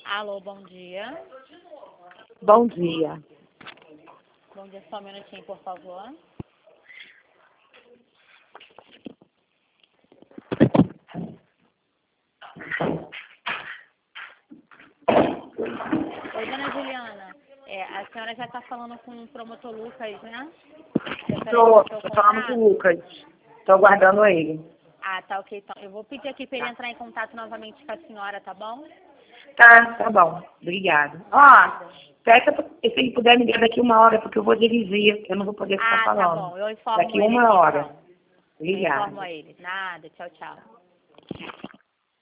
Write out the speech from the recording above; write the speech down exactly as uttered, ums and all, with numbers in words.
Alô, bom dia. Bom dia. Bom dia, só um minutinho, por favor. Oi, dona Juliana. É, a senhora já está falando com o promotor Lucas, né? Estou falando com o Lucas. Estou aguardando ele. Ah, tá ok. Então, eu vou pedir aqui para ele entrar em contato novamente com a senhora, tá bom? Tá, tá bom. Obrigada. Ó, peça pra- se ele puder me ligar daqui uma hora, porque eu vou dirigir. Eu não vou poder ficar Ah, tá falando. bom. Eu informo Daqui ele uma aqui, hora. então. Eu Obrigada. informo ele. Nada. Tchau, tchau.